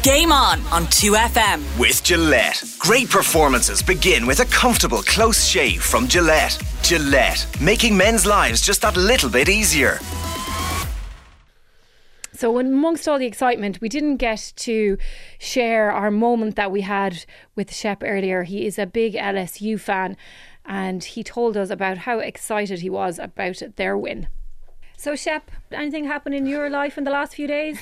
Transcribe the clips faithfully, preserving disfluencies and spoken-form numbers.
Game On on two F M. With Gillette. Great performances begin with a comfortable, close shave from Gillette. Gillette, making men's lives just that little bit easier. So amongst all the excitement, we didn't get to share our moment that we had with Shep earlier. He is a big L S U fan and he told us about how excited he was about their win. So Shep, anything happened in your life in the last few days?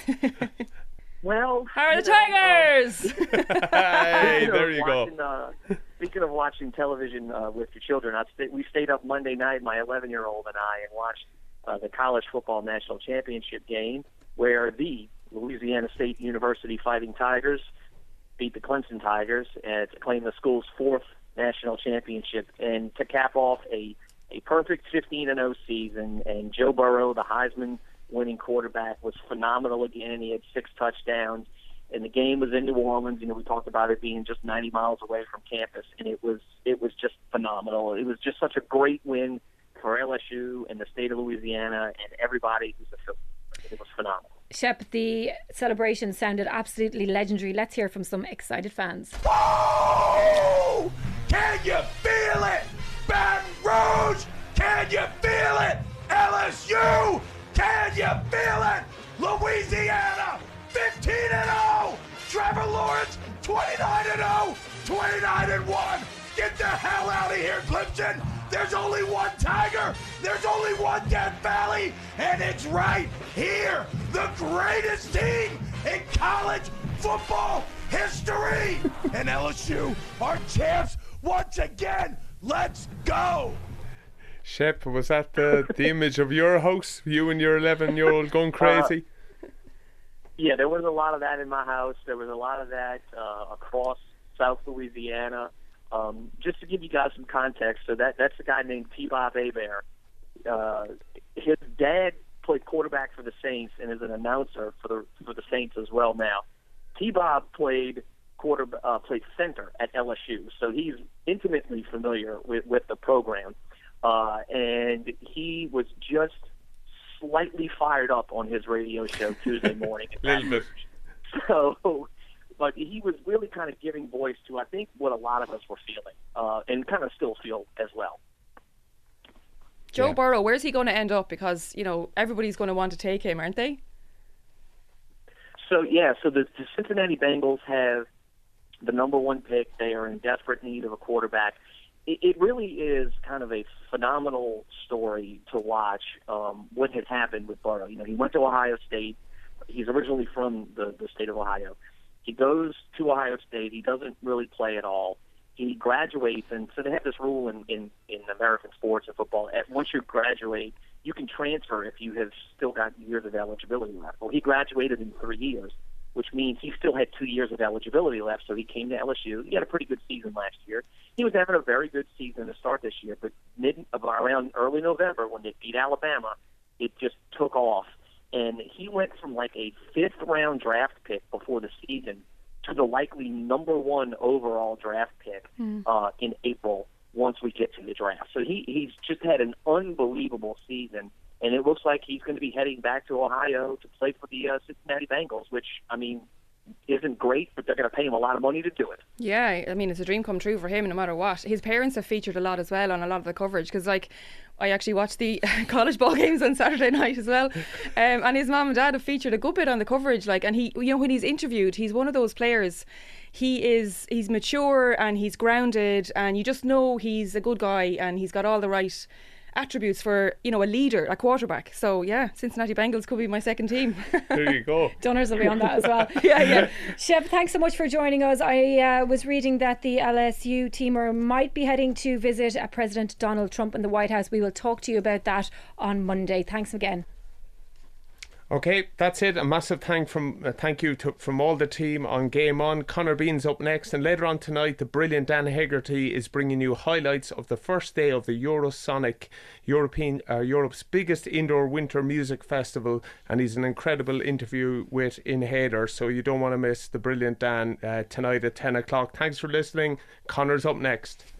Well, how are the Tigers? Uh, hey, there you watching, go. Uh, speaking of watching television uh, with your children, I st- we stayed up Monday night, my eleven-year-old and I, and watched uh, the College Football National Championship game where the Louisiana State University Fighting Tigers beat the Clemson Tigers uh, to claim the school's fourth national championship and to cap off a, a perfect fifteen and oh season. And Joe Burrow, the Heisman winning quarterback, was phenomenal again. He had six touchdowns, and the game was in New Orleans. You know, we talked about it being just ninety miles away from campus, and it was it was just phenomenal. It was just such a great win for L S U and the state of Louisiana and everybody who's affiliated. It was phenomenal. Shep, the celebration sounded absolutely legendary. Let's hear from some excited fans. Whoa! Can you feel it? Baton Rouge! Can you feel it? L S U! Can you feel it? Louisiana, fifteen and oh. Trevor Lawrence, twenty-nine and oh. twenty-nine and one. Get the hell out of here, Clemson. There's only one Tiger. There's only one Death Valley. And it's right here. The greatest team in college football history. And L S U are champs once again. Let's go. Shep, was that the, the image of your house? You and your eleven-year-old going crazy? Uh, yeah, there was a lot of that in my house. There was a lot of that uh, across South Louisiana. Um, just to give you guys some context, so that that's a guy named T-Bob Hebert. Uh, his dad played quarterback for the Saints and is an announcer for the for the Saints as well now. T-Bob played quarter uh, played center at L S U, so he's intimately familiar with, with the program. Uh, and he was just slightly fired up on his radio show Tuesday morning. Little bit. So, but he was really kind of giving voice to, I think, what a lot of us were feeling, uh, and kind of still feel as well. Joe Yeah. Burrow, where's he going to end up? Because, you know, everybody's going to want to take him, aren't they? So, yeah, so the, the Cincinnati Bengals have the number one pick. They are in desperate need of a quarterback. It, it really is kind of a phenomenal story to watch um, what had happened with Burrow. You know, he went to Ohio State. He's originally from the, the state of Ohio. He goes to Ohio State. He doesn't really play at all. He graduates, and so they have this rule in, in, in American sports and football. At, once you graduate, you can transfer if you have still got years of eligibility left. Well, he graduated in three years, which means he still had two years of eligibility left, so he came to L S U. He had a pretty good season last year. He was having a very good season to start this year, but mid around early November when they beat Alabama, it just took off. And he went from like a fifth-round draft pick before the season to the likely number one overall draft pick mm. uh, in April once we get to the draft. So he, he's just had an unbelievable season, and it looks like he's going to be heading back to Ohio to play for the uh, Cincinnati Bengals, which, I mean, isn't great, but they're going to pay him a lot of money to do it. Yeah, I mean, it's a dream come true for him no matter what. His parents have featured a lot as well on a lot of the coverage because, like, I actually watched the college ball games on Saturday night as well, um, and his mum and dad have featured a good bit on the coverage. Like, and he, you know, when he's interviewed, he's one of those players. He is, he's mature and he's grounded, and you just know he's a good guy and he's got all the right attributes for, you know, a leader, a quarterback. So yeah, Cincinnati Bengals could be my second team. There you go. Dunners will be on that as well. yeah, yeah. Shep, thanks so much for joining us. I uh, was reading that the L S U teamer might be heading to visit uh, President Donald Trump in the White House. We will talk to you about that on Monday. Thanks again. Okay, that's it. A massive thank from uh, thank you to, from all the team on Game On. Conor Bean's up next, and later on tonight, the brilliant Dan Hegarty is bringing you highlights of the first day of the Eurosonic, European uh, Europe's biggest indoor winter music festival, and he's an incredible interview with In Hader, so you don't want to miss the brilliant Dan uh, tonight at ten o'clock. Thanks for listening. Conor's up next.